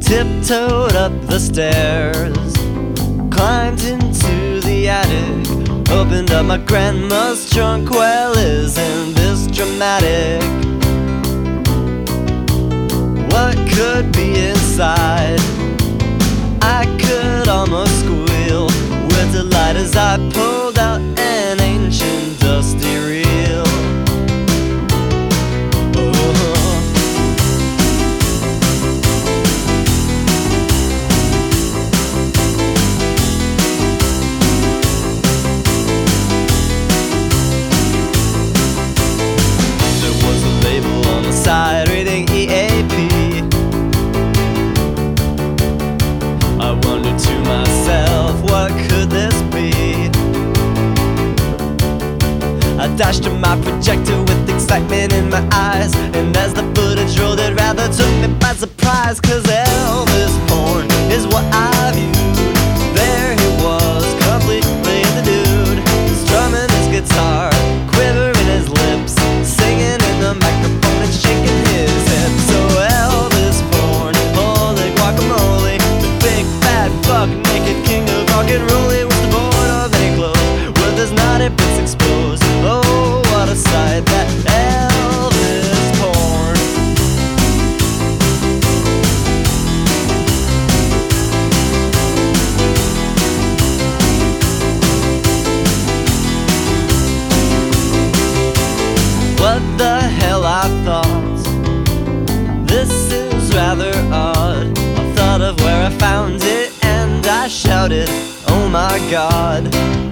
tiptoed up the stairs, climbed into the attic, opened up my grandma's trunk. Well, isn't this dramatic? What could be inside? I could almost squeal with delight as I pulled out an ancient dusty reel. Side reading EAP. I wondered to myself, what could this be? I dashed to my projector with excitement in my eyes, and as the footage rolled it rather took me by surprise. Cause Elvis porn is what I viewed. There he was, completely the dude, strumming his guitar, quivering his lips, singing in the microphone, shaking his hips. So Elvis porn, holy guacamole, the big fat buck naked king of rock and roll. He was devoid of any clothes, with his naughty bits exposed. Oh, what a sight, that Elvis porn. What the hell, I thought, this is rather odd. I thought of where I found it and I shouted, oh my God.